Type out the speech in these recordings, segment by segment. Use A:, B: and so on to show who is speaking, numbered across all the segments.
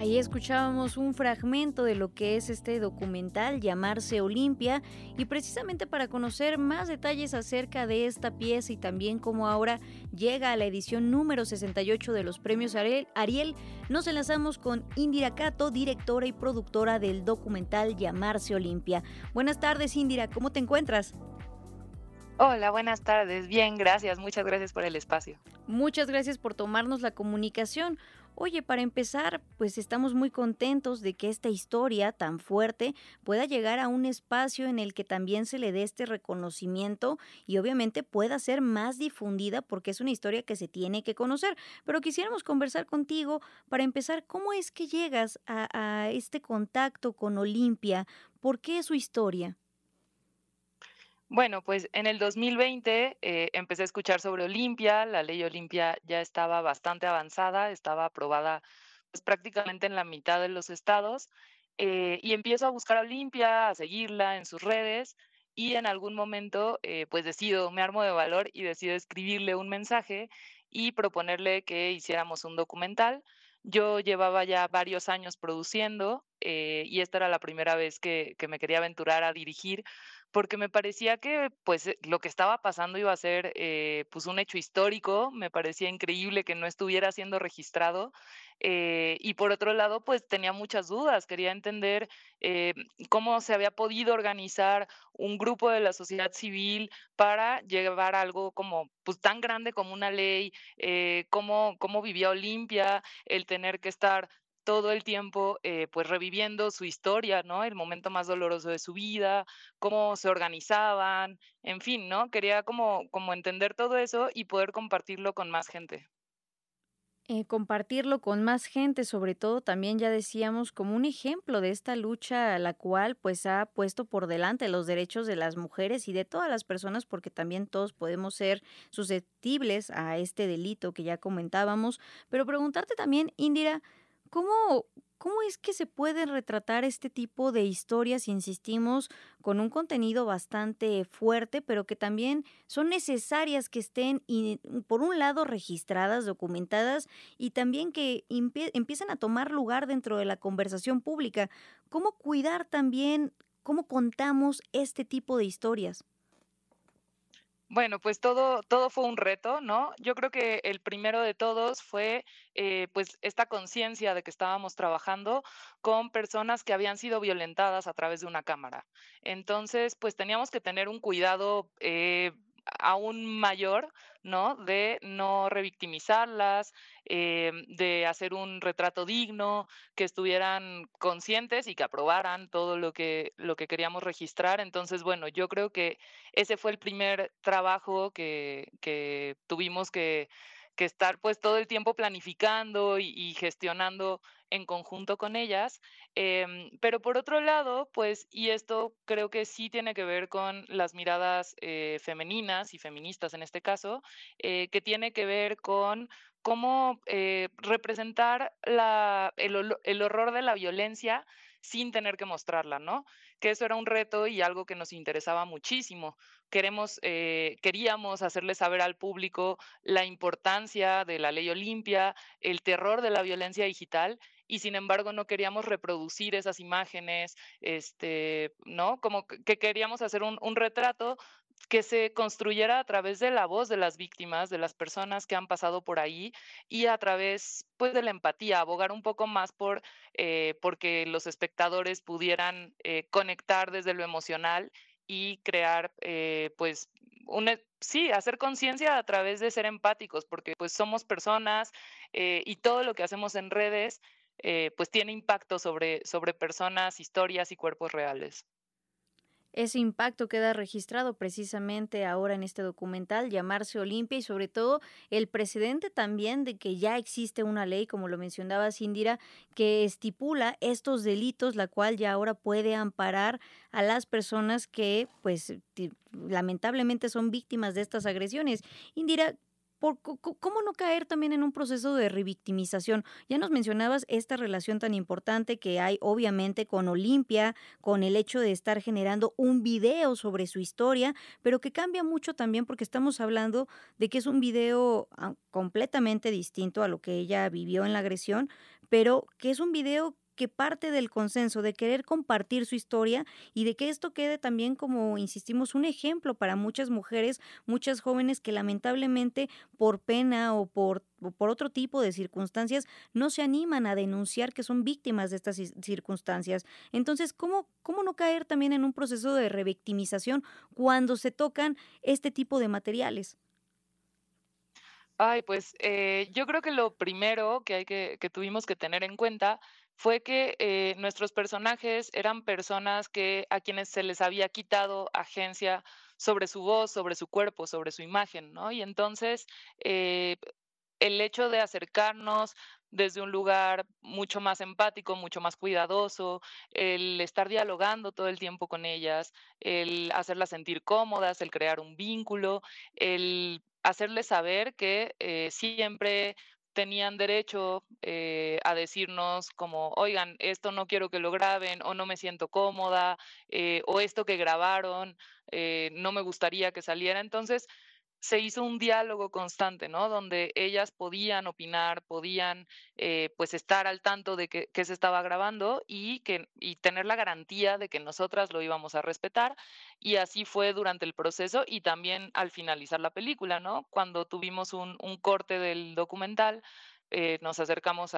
A: Ahí escuchábamos un fragmento de lo que es este documental Llamarse Olimpia y precisamente para conocer más detalles acerca de esta pieza y también cómo ahora llega a la edición número 68 de los premios Ariel, nos enlazamos con Indira Cato, directora y productora del documental Llamarse Olimpia. Buenas tardes, Indira, ¿cómo te encuentras?
B: Hola, buenas tardes. Bien, gracias. Muchas gracias por el espacio.
A: Muchas gracias por tomarnos la comunicación. Oye, para empezar, pues estamos muy contentos de que esta historia tan fuerte pueda llegar a un espacio en el que también se le dé este reconocimiento y obviamente pueda ser más difundida porque es una historia que se tiene que conocer. Pero quisiéramos conversar contigo para empezar, ¿cómo es que llegas a este contacto con Olimpia? ¿Por qué su historia?
B: Bueno, pues en el 2020 empecé a escuchar sobre Olimpia. La ley Olimpia ya estaba bastante avanzada, estaba aprobada pues prácticamente en la mitad de los estados. Y empiezo a buscar a Olimpia, a seguirla en sus redes y en algún momento pues decido, me armo de valor y decido escribirle un mensaje y proponerle que hiciéramos un documental. Yo llevaba ya varios años produciendo y esta era la primera vez que me quería aventurar a dirigir porque me parecía que, pues, lo que estaba pasando iba a ser, pues, un hecho histórico, me parecía increíble que no estuviera siendo registrado, y por otro lado, pues, tenía muchas dudas, quería entender, eh, cómo se había podido organizar un grupo de la sociedad civil para llevar algo como, pues, tan grande como una ley, cómo vivía Olimpia, el tener que estar todo el tiempo, pues, reviviendo su historia, ¿no? El momento más doloroso de su vida, cómo se organizaban, en fin, ¿no? Quería como entender todo eso y poder compartirlo con más gente.
A: Compartirlo con más gente, sobre todo también ya decíamos como un ejemplo de esta lucha a la cual pues ha puesto por delante los derechos de las mujeres y de todas las personas, porque también todos podemos ser susceptibles a este delito que ya comentábamos. Pero preguntarte también, Indira, ¿cómo, cómo es que se pueden retratar este tipo de historias, insistimos, con un contenido bastante fuerte, pero que también son necesarias que estén, por un lado, registradas, documentadas, y también que empiecen a tomar lugar dentro de la conversación pública? ¿Cómo cuidar también, cómo contamos este tipo de historias?
B: Bueno, pues todo fue un reto, ¿no? Yo creo que el primero de todos fue, pues, esta conciencia de que estábamos trabajando con personas que habían sido violentadas a través de una cámara. Entonces, pues, teníamos que tener un cuidado, aún mayor, ¿no? De no revictimizarlas, de hacer un retrato digno, que estuvieran conscientes y que aprobaran todo lo que queríamos registrar. Entonces, bueno, yo creo que ese fue el primer trabajo que tuvimos que estar, pues, todo el tiempo planificando y gestionando en conjunto con ellas. Pero por otro lado, pues, y esto creo que sí tiene que ver con las miradas, femeninas y feministas en este caso, que tiene que ver con cómo, representar el horror de la violencia sin tener que mostrarla, ¿no? Que eso era un reto y algo que nos interesaba muchísimo. Queríamos hacerle saber al público la importancia de la ley Olimpia, el terror de la violencia digital, y sin embargo no queríamos reproducir esas imágenes, ¿no? Como que queríamos hacer un retrato que se construyera a través de la voz de las víctimas, de las personas que han pasado por ahí y a través, pues, de la empatía, abogar un poco más porque los espectadores pudieran, conectar desde lo emocional y crear, pues, sí, hacer conciencia a través de ser empáticos, porque, pues, somos personas, y todo lo que hacemos en redes, pues, tiene impacto sobre personas, historias y cuerpos reales.
A: Ese impacto queda registrado precisamente ahora en este documental, Llamarse Olimpia, y sobre todo el precedente también de que ya existe una ley, como lo mencionaba Indira, que estipula estos delitos, la cual ya ahora puede amparar a las personas que, pues, lamentablemente son víctimas de estas agresiones. Indira, ¿cómo no caer también en un proceso de revictimización? Ya nos mencionabas esta relación tan importante que hay obviamente con Olimpia, con el hecho de estar generando un video sobre su historia, pero que cambia mucho también porque estamos hablando de que es un video completamente distinto a lo que ella vivió en la agresión, pero que es un video que parte del consenso, de querer compartir su historia y de que esto quede también, como insistimos, un ejemplo para muchas mujeres, muchas jóvenes que lamentablemente por pena o por otro tipo de circunstancias no se animan a denunciar que son víctimas de estas circunstancias. Entonces, ¿cómo no caer también en un proceso de revictimización cuando se tocan este tipo de materiales?
B: Ay, pues, yo creo que lo primero que que tuvimos que tener en cuenta fue que, nuestros personajes eran personas a quienes se les había quitado agencia sobre su voz, sobre su cuerpo, sobre su imagen, ¿no? Y entonces, eh, el hecho de acercarnos desde un lugar mucho más empático, mucho más cuidadoso, el estar dialogando todo el tiempo con ellas, el hacerlas sentir cómodas, el crear un vínculo, el hacerles saber que siempre tenían derecho a decirnos como, oigan, esto no quiero que lo graben o no me siento cómoda o esto que grabaron no me gustaría que saliera. Entonces, se hizo un diálogo constante, ¿no? Donde ellas podían opinar, podían, pues, estar al tanto de que se estaba grabando y tener la garantía de que nosotras lo íbamos a respetar. Y así fue durante el proceso y también al finalizar la película, ¿no? Cuando tuvimos un corte del documental, nos acercamos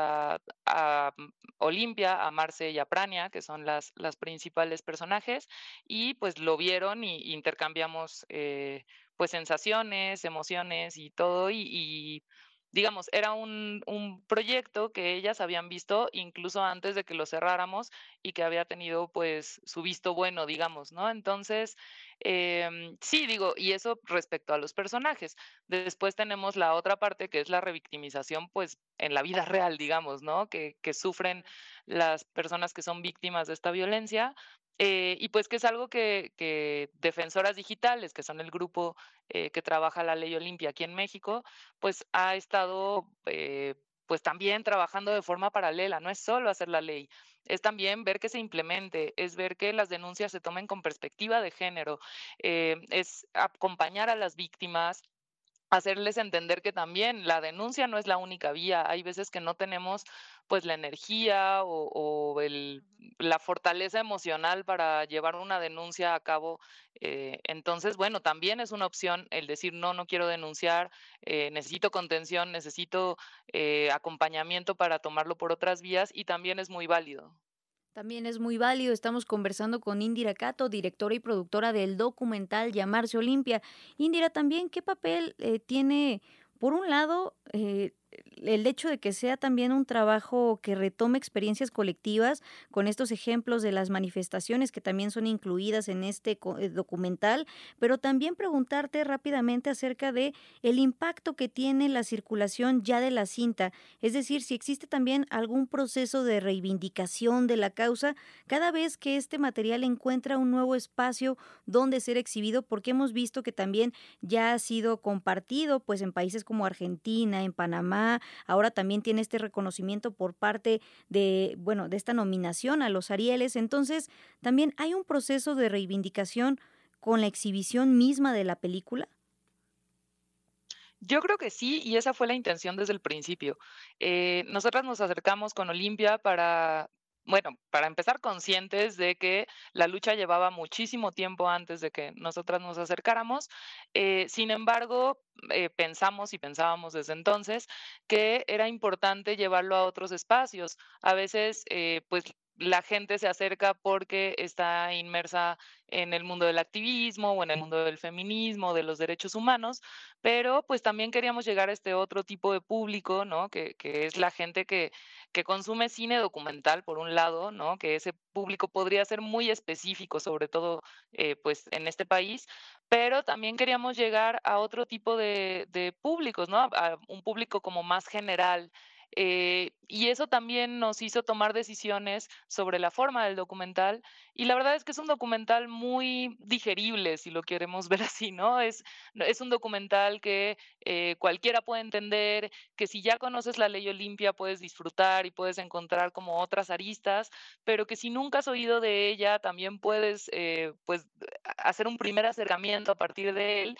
B: a Olimpia, a Marce y a Prania, que son las principales personajes, y, pues, lo vieron y intercambiamos, pues, sensaciones, emociones y todo, y digamos, era un proyecto que ellas habían visto incluso antes de que lo cerráramos y que había tenido, pues, su visto bueno, digamos, ¿no? Entonces, sí, digo, y eso respecto a los personajes. Después tenemos la otra parte, que es la revictimización, pues, en la vida real, digamos, ¿no? Que sufren las personas que son víctimas de esta violencia, y pues que es algo que Defensoras Digitales, que son el grupo que trabaja la ley Olimpia aquí en México, pues ha estado pues también trabajando de forma paralela. No es solo hacer la ley, es también ver que se implemente, es ver que las denuncias se tomen con perspectiva de género, es acompañar a las víctimas, hacerles entender que también la denuncia no es la única vía. Hay veces que no tenemos, pues, la energía o la fortaleza emocional para llevar una denuncia a cabo. Entonces, bueno, también es una opción el decir: "No, no quiero denunciar, necesito contención, necesito, acompañamiento para tomarlo por otras vías", y también es muy válido.
A: También es muy válido. Estamos conversando con Indira Cato, directora y productora del documental Llamarse Olimpia. Indira, también, ¿qué papel tiene, por un lado, el hecho de que sea también un trabajo que retome experiencias colectivas con estos ejemplos de las manifestaciones que también son incluidas en este documental, pero también preguntarte rápidamente acerca de el impacto que tiene la circulación ya de la cinta, es decir, si existe también algún proceso de reivindicación de la causa cada vez que este material encuentra un nuevo espacio donde ser exhibido, porque hemos visto que también ya ha sido compartido pues en países como Argentina, en Panamá, ahora también tiene este reconocimiento por parte de, bueno, de esta nominación a los Arieles. Entonces, también hay un proceso de reivindicación con la exhibición misma de la película.
B: Yo creo que sí, y esa fue la intención desde el principio. Nosotras nos acercamos con Olimpia bueno, para empezar conscientes de que la lucha llevaba muchísimo tiempo antes de que nosotras nos acercáramos. Sin embargo, pensamos y pensábamos desde entonces que era importante llevarlo a otros espacios. A veces, pues la gente se acerca porque está inmersa en el mundo del activismo o en el mundo del feminismo, de los derechos humanos, pero, pues, también queríamos llegar a este otro tipo de público, ¿no? Que es la gente que consume cine documental, por un lado, ¿no? Que ese público podría ser muy específico, sobre todo, pues, en este país, pero también queríamos llegar a otro tipo de públicos, ¿no? A un público como más general, y eso también nos hizo tomar decisiones sobre la forma del documental, y la verdad es que es un documental muy digerible, si lo queremos ver así, ¿no? Es un documental que cualquiera puede entender, que si ya conoces la ley Olimpia puedes disfrutar y puedes encontrar como otras aristas, pero que si nunca has oído de ella también puedes pues hacer un primer acercamiento a partir de él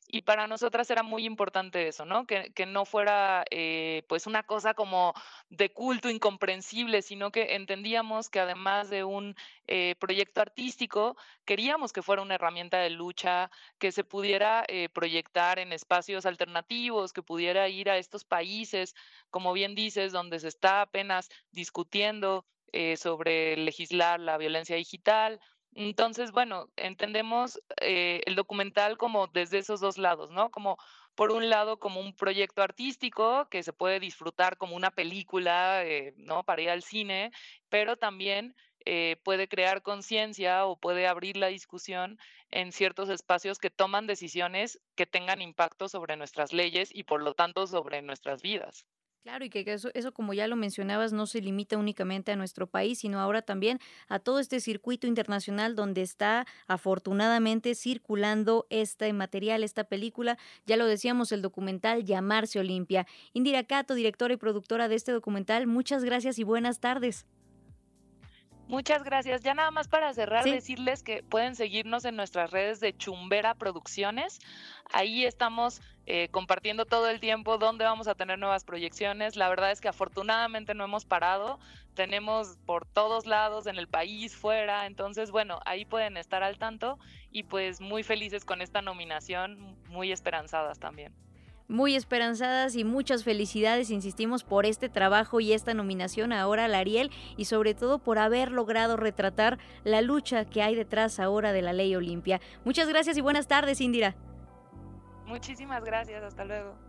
B: y para nosotras era muy importante eso, ¿no? Que no fuera, pues, una cosa como de culto incomprensible, sino que entendíamos que además de un, proyecto artístico, queríamos que fuera una herramienta de lucha, que se pudiera, proyectar en espacios alternativos, que pudiera ir a estos países, como bien dices, donde se está apenas discutiendo, sobre legislar la violencia digital. Entonces, bueno, entendemos, el documental como desde esos 2 lados, ¿no? Como, por un lado, como un proyecto artístico que se puede disfrutar como una película, ¿no? Para ir al cine, pero también, puede crear conciencia o puede abrir la discusión en ciertos espacios que toman decisiones que tengan impacto sobre nuestras leyes y, por lo tanto, sobre nuestras vidas.
A: Claro, y que eso, como ya lo mencionabas, no se limita únicamente a nuestro país, sino ahora también a todo este circuito internacional donde está afortunadamente circulando este material, esta película. Ya lo decíamos, el documental Llamarse Olimpia. Indira Cato, directora y productora de este documental, muchas gracias y buenas tardes.
B: Muchas gracias. Ya nada más para cerrar,
A: Sí.
B: decirles que pueden seguirnos en nuestras redes de Chumbera Producciones. Ahí estamos compartiendo todo el tiempo dónde vamos a tener nuevas proyecciones. La verdad es que afortunadamente no hemos parado. Tenemos por todos lados en el país, fuera. Entonces, bueno, ahí pueden estar al tanto y pues muy felices con esta nominación, muy esperanzadas también.
A: Muy esperanzadas y muchas felicidades, insistimos, por este trabajo y esta nominación ahora al Ariel y sobre todo por haber logrado retratar la lucha que hay detrás ahora de la Ley Olimpia. Muchas gracias y buenas tardes, Indira.
B: Muchísimas gracias. Hasta luego.